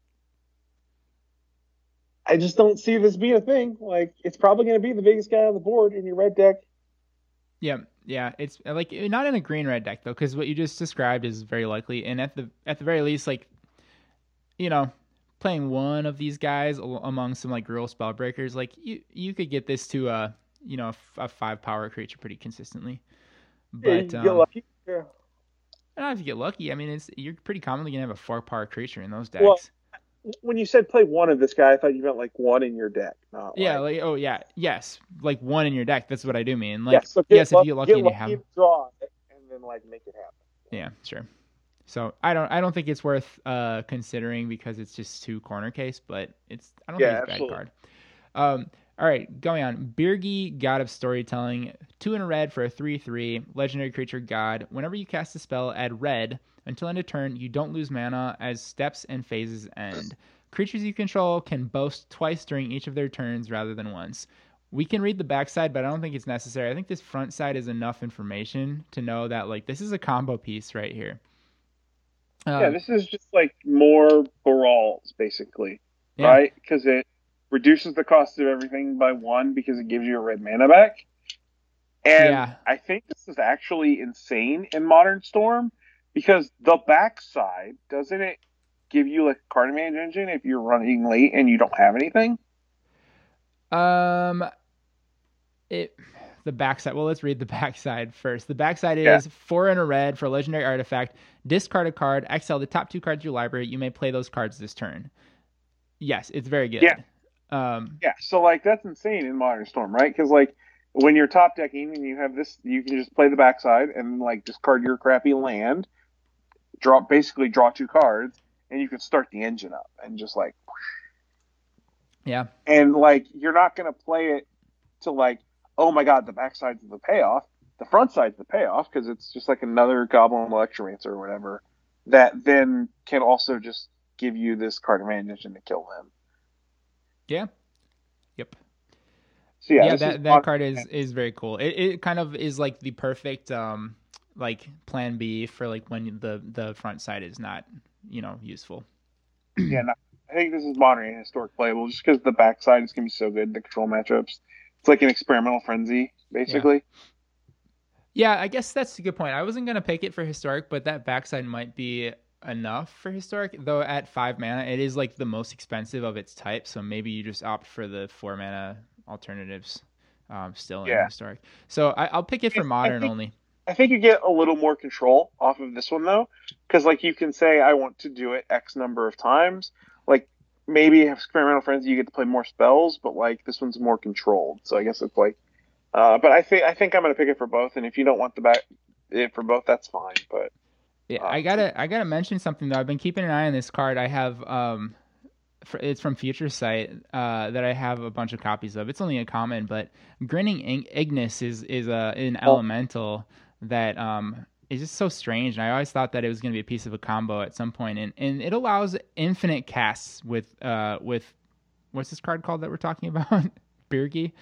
I just don't see this being a thing. Like it's probably going to be the biggest guy on the board in your red deck. Yeah. Yeah. It's like not in a green red deck though, because what you just described is very likely. And at the very least, like playing one of these guys among some like Gruul Spellbreakers, like you could get this to a 5-power creature pretty consistently. Yeah, But you get lucky. Yeah. I don't know if you get lucky. I mean, you're pretty commonly gonna have a 4-power creature in those Well, decks. when you said play one of this guy, I thought you meant like one in your deck, not Yeah, like. like oh yeah, yes, like one in your deck. That's what I do mean. Yeah, Like so yes, if you get lucky and you have. and draw it, and then like make it happen. Yeah, sure. So I don't think it's worth considering because it's just too corner case, but I don't think it's a bad card. All right, going on. Birgi, God of Storytelling, 2 in a red for a 3/3 legendary creature god. Whenever you cast a spell, add red until end of turn. You don't lose mana as steps and phases end. Creatures you control can boast twice during each of their turns rather than once. We can read the backside, but I don't think it's necessary. I think this front side is enough information to know that like this is a combo piece right here. Yeah, this is just like more brawls, basically, Yeah. right? Because it reduces the cost of everything by 1 because it gives you a red mana back. And Yeah. I think this is actually insane in Modern Storm because the backside, doesn't it give you like a card advantage engine if you're running late and you don't have anything? The backside. Well, let's read the backside first. The backside is 4 in a red for a legendary artifact. Discard a card. Exile the top 2 cards of your library. You may play those cards this turn. Yes, it's very good. Yeah. So like that's insane in Modern Storm, right? Because like when you're top decking and you have this, you can just play the backside and like discard your crappy land, basically draw 2 cards, and you can start the engine up and just like. Yeah. And like you're not gonna play it to like, oh my god, the backside's the payoff. The front side's the payoff because it's just like another Goblin Electromancer or whatever that then can also just give you this card advantage and to kill them. Yeah. Yep. So yeah, that card is very cool. It kind of is like the perfect like plan B for like when the front side is not useful. Yeah, no, I think this is modern and historic playable just because the backside is gonna be so good. The control matchups, it's like an experimental frenzy basically. Yeah, I guess that's a good point. I wasn't gonna pick it for historic, but that backside might be enough for historic, though at 5 mana it is like the most expensive of its type, so maybe you just opt for the 4 mana alternatives still in Yeah. historic. So I'll pick it for modern only. I think you get a little more control off of this one though, because like you can say I want to do it X number of times. Like maybe if experimental frenzy you get to play more spells, but like this one's more controlled. So I guess it's like, but I think I'm gonna pick it for both. And if you don't want it for both, that's fine. But yeah, I gotta mention something though. I've been keeping an eye on this card. I have it's from Future Sight that I have a bunch of copies of. It's only a common, but Grinning Ignis is an elemental that is just so strange. And I always thought that it was going to be a piece of a combo at some point. And it allows infinite casts with what's this card called that we're talking about? Birgi.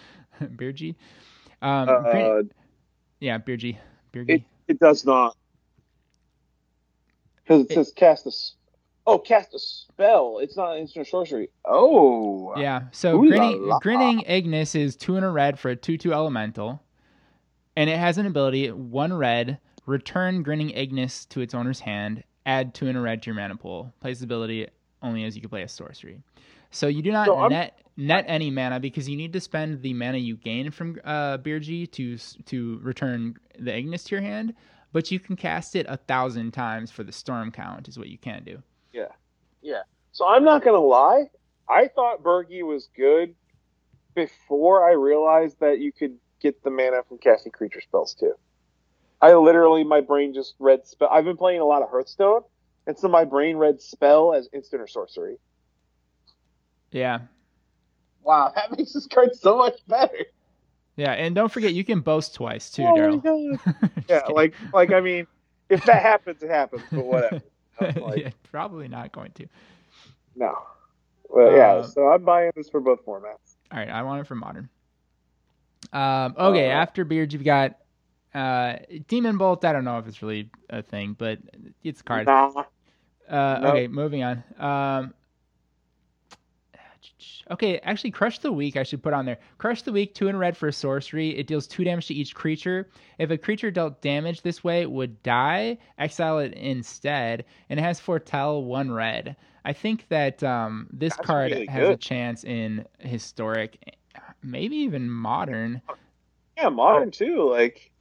Yeah, Birgi. It does not, because it says cast a spell. It's not instant sorcery. Oh. Yeah. So Grinning Ignis is 2 and a red for a 2/2 elemental. And it has an ability, 1 red, return Grinning Ignis to its owner's hand, add 2 and a red to your mana pool. Plays the ability only as you can play a sorcery. So you do not net any mana because you need to spend the mana you gain from Birgi to return the Ignis to your hand, but you can cast it 1,000 times for the storm count is what you can do. Yeah. So I'm not gonna lie, I thought Birgi was good before I realized that you could get the mana from casting creature spells too. My brain just read spell. I've been playing a lot of Hearthstone, and so my brain read spell as instant or sorcery. Yeah. Wow, that makes this card so much better. Yeah, and don't forget you can boast twice too, Oh Daryl. my god. Yeah, like I mean, if that happens, it happens. But whatever. Yeah, probably not going to. No. Well, yeah. So I'm buying this for both formats. All right, I want it for modern. Okay, after Beard, you've got Demon Bolt. I don't know if it's really a thing, but it's a card. Nah. Okay, moving on. Okay, actually, Crush the Weak I should put on there. Crush the Weak, 2 and red for a sorcery. It deals 2 damage to each creature. If a creature dealt damage this way would die, exile it instead, and it has Foretell, 1 red. I think that this card really has good. a chance in historic, maybe even modern. Yeah, modern too.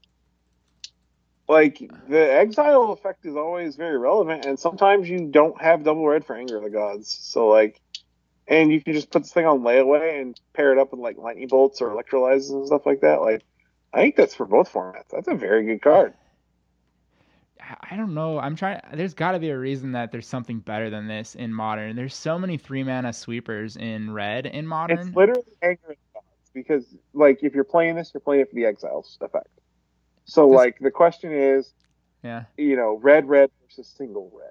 Like the exile effect is always very relevant, and sometimes you don't have double red for Anger of the Gods. So and you can just put this thing on layaway and pair it up with like lightning bolts or electrolyzes and stuff like that. Like, I think that's for both formats. That's a very good card. I don't know. There's got to be a reason that there's something better than this in modern. There's so many 3 mana sweepers in red in modern. It's literally Anger of the Gods because, like, if you're playing this, you're playing it for the exiles effect. So, the question is, yeah, red versus single red.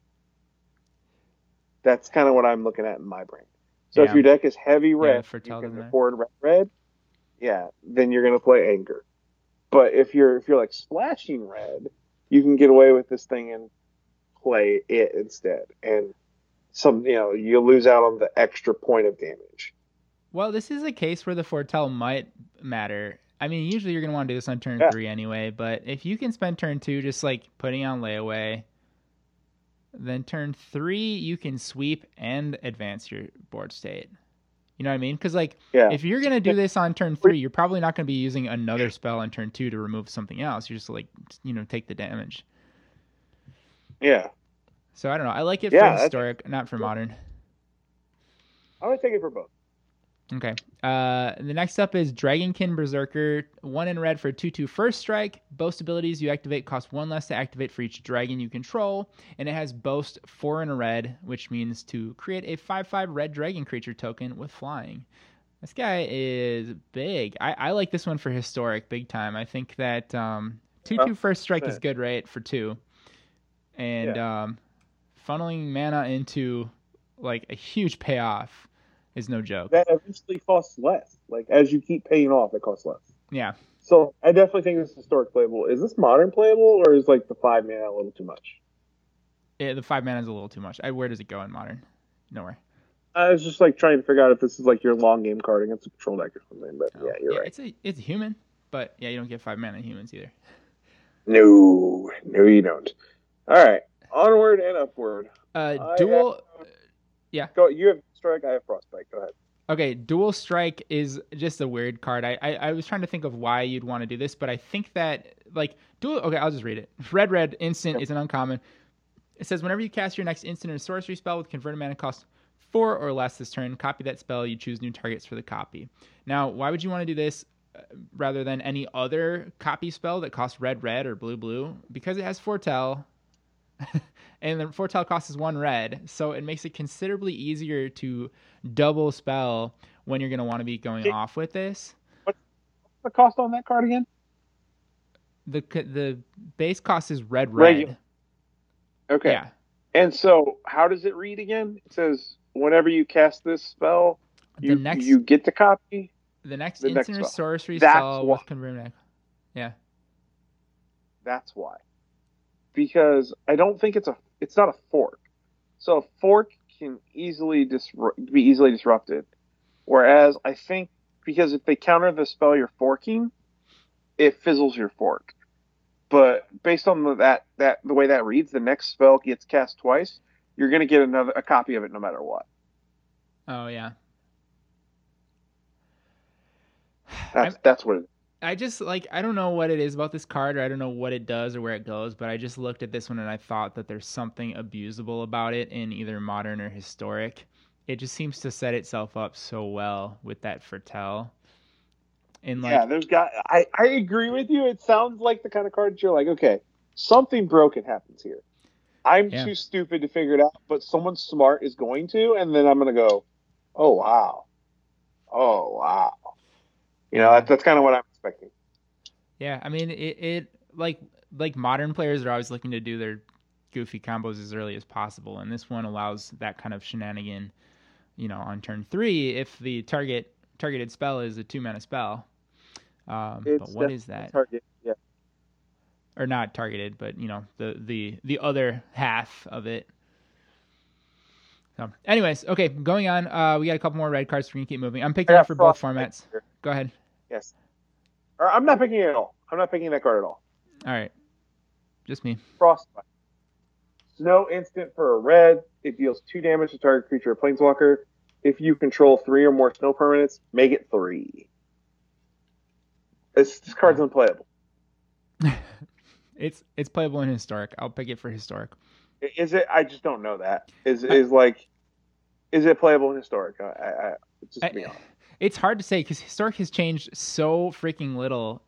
That's kind of what I'm looking at in my brain. So if your deck is heavy red, you can afford red, then you're going to play Anger. But if you're like splashing red, you can get away with this thing and play it instead. And you'll lose out on the extra point of damage. Well, this is a case where the Foretell might matter. I mean, usually you're going to want to do this on turn 3 anyway, but if you can spend turn 2 just like putting on layaway, then turn 3 you can sweep and advance your board state. You know what I mean? Because if you're going to do this on turn 3, you're probably not going to be using another spell on turn 2 to remove something else. You're just take the damage. Yeah. So I don't know. I like it for historic, not for modern. I would take it for both. Okay. The next up is Dragonkin Berserker. 1 in red for 2/2 first strike. Boast abilities you activate cost 1 less to activate for each dragon you control. And it has Boast 4 in a red, which means to create a 5/5 red dragon creature token with flying. This guy is big. I like this one for historic big time. I think that 2/2 first strike is good, right? For 2. And funneling mana into a huge payoff is no joke. That eventually costs less. As you keep paying off, it costs less. Yeah. So I definitely think this is historic playable. Is this modern playable, or is the 5 mana a little too much? Yeah, the 5 mana is a little too much. Where does it go in modern? Nowhere. I was just trying to figure out if this is your long game card against a control deck or something. But you're right. It's a human, but you don't get 5 mana in humans either. No, you don't. All right. Onward and upward. Dual. Yeah. Go. You have strike. I have frostbite. Go ahead. Okay, Dual Strike is just a weird card. I was trying to think of why you'd want to do this, but I think that, like, Dual... Okay, I'll just read it. Red instant is an uncommon. It says, whenever you cast your next instant or sorcery spell with converted mana cost 4 or less this turn, copy that spell. You choose new targets for the copy. Now, why would you want to do this rather than any other copy spell that costs red or blue? Because it has Foretell, and the Foretell cost is 1 red, so it makes it considerably easier to double spell when you're going to want to be going off with this. What's the cost on that card again? The base cost is red. Okay. Yeah. And so, how does it read again? It says, whenever you cast this spell, you get the copy. The next instant or sorcery spell with converted. Yeah. That's why. Because I don't think it's not a fork. So a fork can be easily disrupted. Whereas I think because if they counter the spell you're forking, it fizzles your fork. But based on the way that reads, the next spell gets cast twice. You're going to get a copy of it no matter what. Oh yeah. That's what it is. I just, I don't know what it is about this card, or I don't know what it does or where it goes, but I just looked at this one and I thought that there's something abusable about it in either modern or historic. It just seems to set itself up so well with that Foretell. And I agree with you. It sounds like the kind of card that you're like, okay, something broken happens here. I'm too stupid to figure it out, but someone smart is going to, and then I'm going to go, oh, wow. You know, that's kind of what I'm expecting. Yeah, I mean, it like modern players are always looking to do their goofy combos as early as possible, and this one allows that kind of shenanigan, on turn 3 if the targeted spell is a 2-mana spell. But what is that? Target, yeah. Or not targeted, but the other half of it. So, anyways, okay, going on. We got a couple more red cards. We're gonna keep moving. I'm picking up for both formats. Go ahead. Yes. I'm not picking it at all. I'm not picking that card at all. All right. Just me. Frostbite. Snow instant for a red. It deals 2 damage to target creature or planeswalker. If you control 3 or more snow permanents, make it 3. This card's unplayable. It's playable in historic. I'll pick it for historic. Is it? I just don't know that. Is it playable in historic? Just be honest. It's hard to say because historic has changed so freaking little.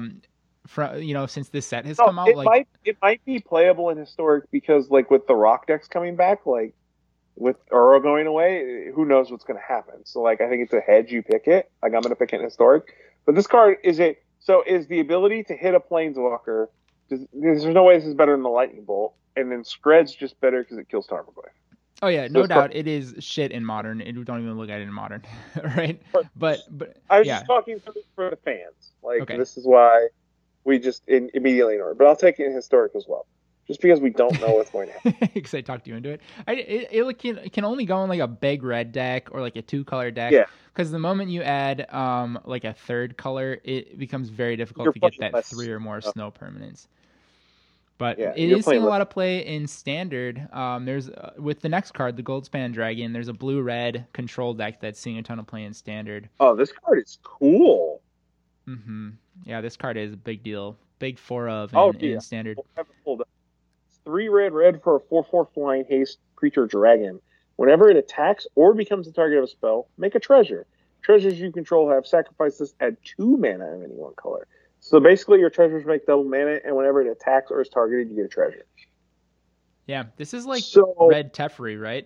Since this set has come out. It might be playable in historic because, with the rock decks coming back, with Uro going away, who knows what's going to happen? So, I think it's a hedge. You pick it. I'm going to pick it in historic. But this card is the ability to hit a planeswalker. There's no way this is better than the lightning bolt, and then Skred's just better because it kills Tarmogoyf. Oh yeah, no doubt. It is shit in modern. Don't even look at it in modern, right? But I was just talking for the fans. This is why we just immediately ignore it. But I'll take it in historic as well, just because we don't know what's going to happen. Because I talked you into it. It can only go in a big red deck or a 2-color deck. Yeah. Because the moment you add a third color, it becomes very difficult to get that 3 or more snow permanents. But it is seeing a lot of play in standard. There's with the next card, the Goldspan Dragon, there's a blue-red control deck that's seeing a ton of play in standard. Oh, this card is cool. Mm-hmm. Yeah, this card is a big deal. Big 4 of in standard. It's 3 red for a 4/4 flying haste creature dragon. Whenever it attacks or becomes the target of a spell, make a treasure. Treasures you control have sacrifices, add 2 mana of any one color. So basically, your treasures make double mana, and whenever it attacks or is targeted, you get a treasure. Yeah, this is red Teferi, right?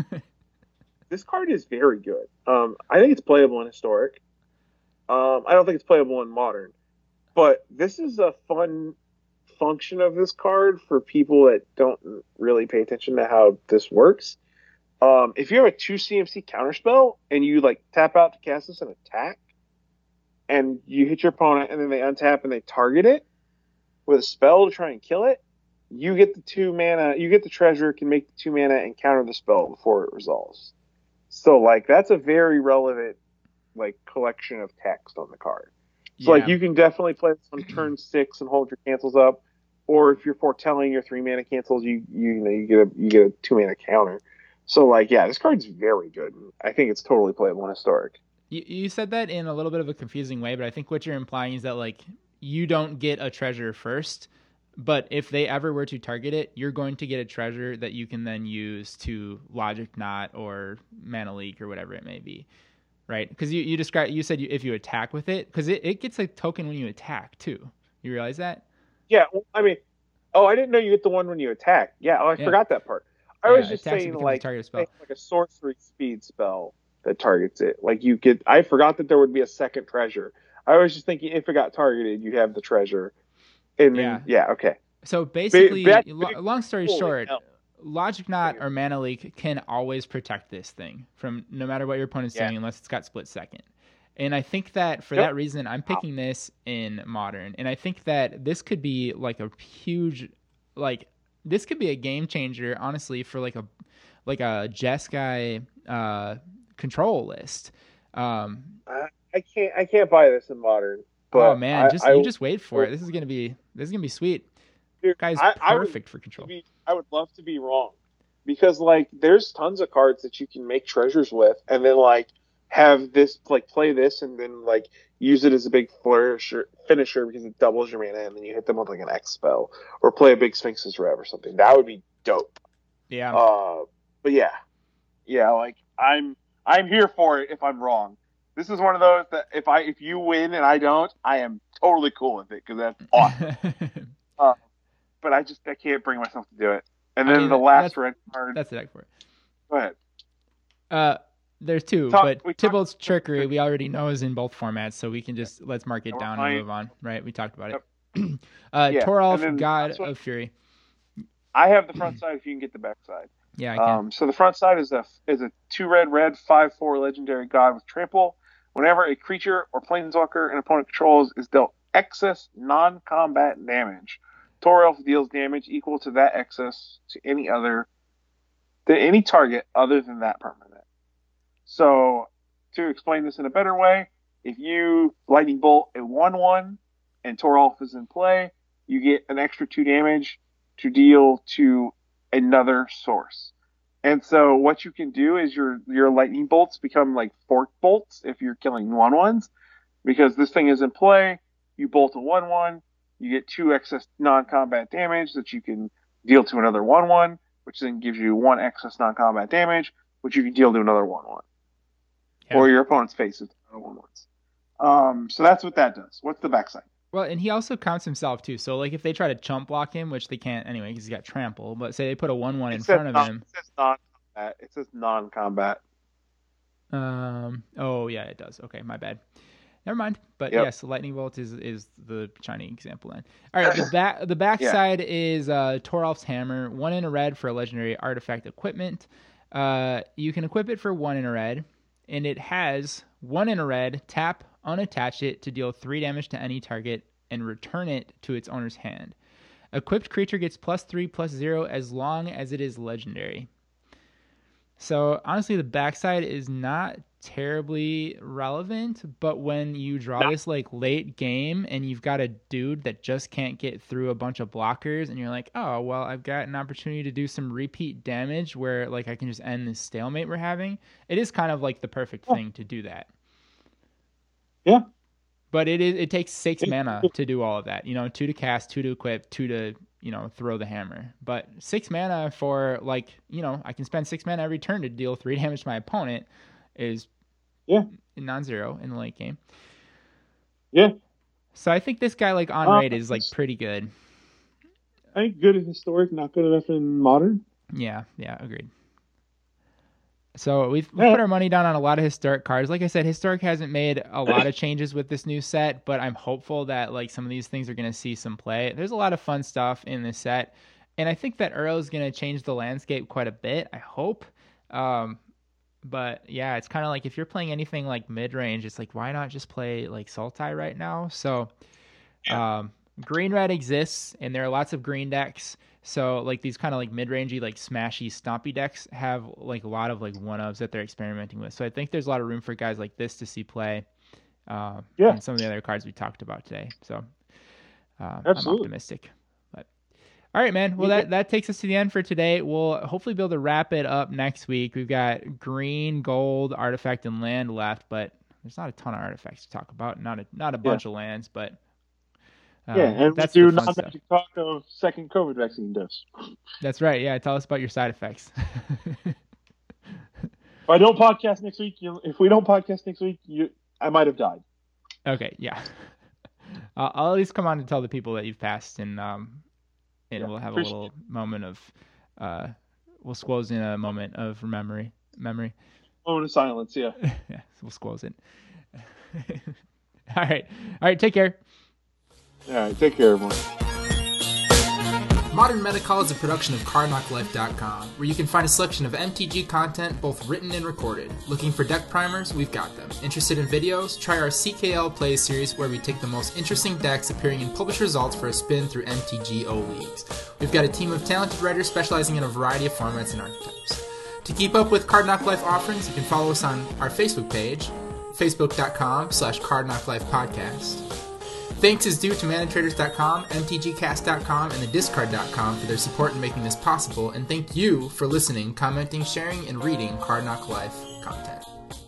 This card is very good. I think it's playable in historic. I don't think it's playable in modern. But this is a fun function of this card for people that don't really pay attention to how this works. If you have a 2 CMC counterspell and you tap out to cast this and attack, and you hit your opponent and then they untap and they target it with a spell to try and kill it, you get the 2 mana, you get the treasure, can make the 2 mana and counter the spell before it resolves. So that's a very relevant collection of text on the card. So you can definitely play this on turn 6 and hold your cancels up, or if you're foretelling your 3-mana cancels, you get a 2-mana counter. So like, yeah, this card's very good. I think it's totally playable in Historic. You said that in a little bit of a confusing way, but I think what you're implying is that like you don't get a treasure first, but if they ever were to target it, you're going to get a treasure that you can then use to Logic Knot or Mana Leak or whatever it may be, right? Because you said if you attack with it, because it gets a token when you attack too. You realize that? Yeah, well, I mean, I didn't know you get the one when you attack. Yeah, I forgot that part. I was just saying like a sorcery speed spell that targets it. Like you get, I forgot that there would be a second treasure. I was just thinking if it got targeted, you have the treasure. And then, okay. So basically, long story short, Logic Knot or Mana Leak can always protect this thing from no matter what your opponent's doing, unless it's got split second. And I think that for that reason, I'm picking this in Modern. And I think that this could be like a huge, like this could be a game changer, honestly, for like a Jeskai control list. I can't buy this in Modern. But oh man, you just wait for it. This is gonna be sweet. Dude, guy's perfect for control. I would love to be wrong, because like there's tons of cards that you can make treasures with, and then like have this like play this, and then like use it as a big finisher because it doubles your mana, and then you hit them with like an X spell, or play a big Sphinx's Rev or something. That would be dope. Yeah. But yeah, like I'm here for it if I'm wrong. This is one of those that if you win and I don't, I am totally cool with it because that's awesome. But I can't bring myself to do it. And then the last red card. That's the deck for it. Go ahead. There's two, but Tybalt's Trickery we already know is in both formats, so we can just let's mark it down and move on. Right? We talked about it. Toralf, God of Fury. I have the front side if you can get the back side. Yeah, I can. So the front side is a 2-red 5/4 legendary god with trample. Whenever a creature or planeswalker an opponent controls is dealt excess non-combat damage, Toralf deals damage equal to that excess to any target other than that permanent. So to explain this in a better way, if you lightning bolt a 1/1 and Toralf is in play, you get an extra 2 damage to deal to another source. And so what you can do is your lightning bolts become like fork bolts if you're killing 1/1s, because this thing is in play. You bolt a 1/1, you get 2 excess non-combat damage that you can deal to another 1/1, which then gives you 1 excess non-combat damage, which you can deal to another 1/1, or your opponent's faces another 1/1s. So that's what that does. What's the backside? Well, and he also counts himself too. So like if they try to chump block him, which they can't anyway because he's got trample, but say they put a 1/1 in front of him. It says non-combat. It says non-combat. Oh yeah, it does. Okay, my bad. Never mind. But yes, Lightning Bolt is the shining example then. All right, the back side is Toralf's Hammer, 1 in a red for a legendary artifact equipment. You can equip it for 1 in a red, and it has 1 in a red, tap, unattach it to deal 3 damage to any target and return it to its owner's hand. Equipped creature gets +3/+0 as long as it is legendary. So honestly, the backside is not terribly relevant, but when you draw this like late game and you've got a dude that just can't get through a bunch of blockers and you're like, oh, well, I've got an opportunity to do some repeat damage where like I can just end this stalemate we're having. It is kind of like the perfect thing to do that. Yeah. But it takes 6 mana to do all of that. 2 to cast, 2 to equip, 2 to, throw the hammer. But 6 mana for like, I can spend 6 mana every turn to deal 3 damage to my opponent is non-zero in the late game. Yeah. So I think this guy like on raid is like pretty good. I think good in Historic, not good enough in Modern. Yeah, agreed. So we've put our money down on a lot of Historic cards. Like I said, Historic hasn't made a lot of changes with this new set, but I'm hopeful that like some of these things are going to see some play. There's a lot of fun stuff in this set, and I think that Uro is going to change the landscape quite a bit. I hope. But yeah, it's kind of like if you're playing anything like mid-range, it's like why not just play like Sultai right now? So green-red exists, and there are lots of green decks. So like these kind of like mid-rangey, like smashy, stompy decks have like a lot of like one-ofs that they're experimenting with. So I think there's a lot of room for guys like this to see play. And some of the other cards we talked about today. So I'm optimistic. But All right, man. Well, that takes us to the end for today. We'll hopefully be able to wrap it up next week. We've got green, gold, artifact, and land left, but there's not a ton of artifacts to talk about. Not a bunch of lands, but and that's we do the fun non-magic talk of second COVID vaccine dose. That's right. Yeah, tell us about your side effects. If I don't podcast next week, if we don't podcast next week, I might have died. Okay, yeah. I'll at least come on to tell the people that you've passed, and we'll have a little moment of we'll squoze in a moment of memory. Moment of silence, yeah. Yeah, we'll squoze it. All right, take care. All right, take care, everyone. Modern Metacall is a production of CardKnockLife.com, where you can find a selection of MTG content, both written and recorded. Looking for deck primers? We've got them. Interested in videos? Try our CKL Play series, where we take the most interesting decks appearing in published results for a spin through MTGO leagues. We've got a team of talented writers specializing in a variety of formats and archetypes. To keep up with Card Knock Life offerings, you can follow us on our Facebook page, facebook.com/CardKnockLifePodcast. Thanks is due to ManaTraders.com, MTGcast.com, and the Discard.com for their support in making this possible, and thank you for listening, commenting, sharing, and reading Card Knock Life content.